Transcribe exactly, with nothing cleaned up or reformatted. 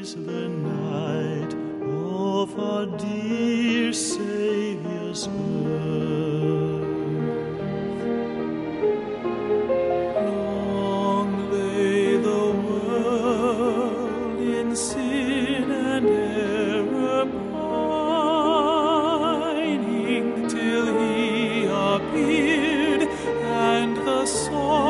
is the night of our dear Saviour's birth. Long lay the world in sin and error pining, till he appeared, and the song